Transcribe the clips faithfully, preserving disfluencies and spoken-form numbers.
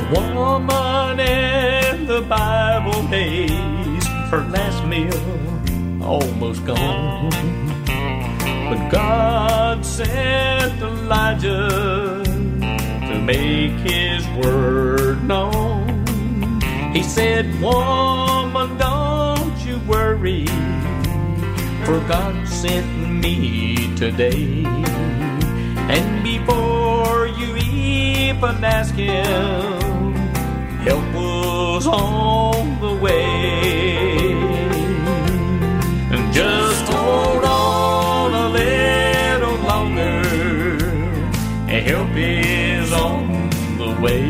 woman in the Bible days, her last meal almost gone, but God sent Elijah to make his word known. He said, woman, don't you worry, for God sent me today. And before you even ask him, help was on the way. And just hold on a little longer, and help is on the way.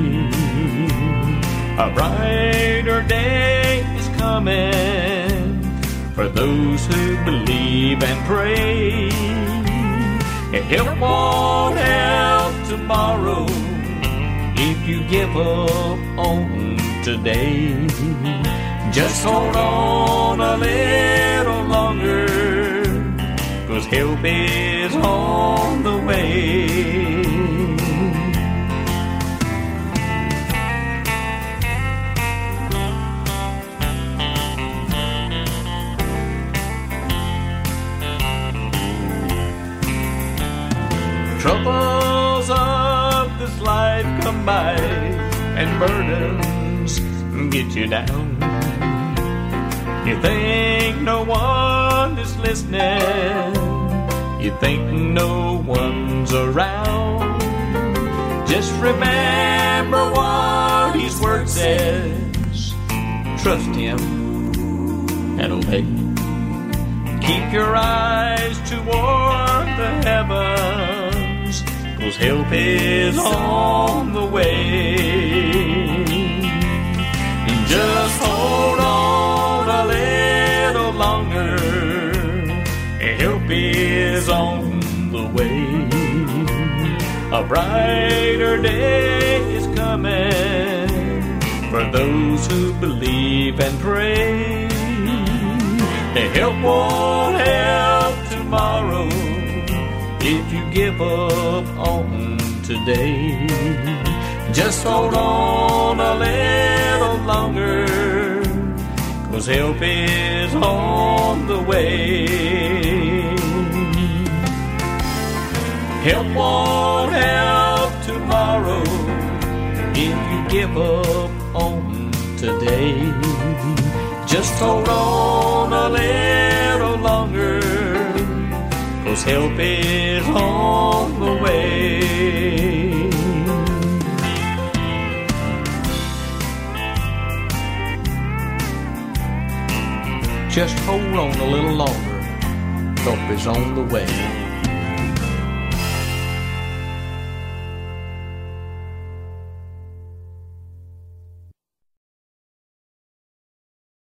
A brighter day is coming for those who believe and pray. And help won't help tomorrow if you give up on today. Just hold on a little longer, 'cause help is on the way. Troubles of this life come by, and burdens get you down. You think no one is listening, you think no one's around. Just remember what his word says, trust him and obey. Keep your eyes toward the heavens, 'cause help is on the way. And just hold on a little longer, and help is on the way. A brighter day is coming for those who believe and pray. The help won't help tomorrow if you give up on today. Just hold on a little longer, 'cause help is on the way. Help won't help tomorrow if you give up on today. Just hold on a little longer, 'cause help is on the way. Just hold on a little longer, help is on the way.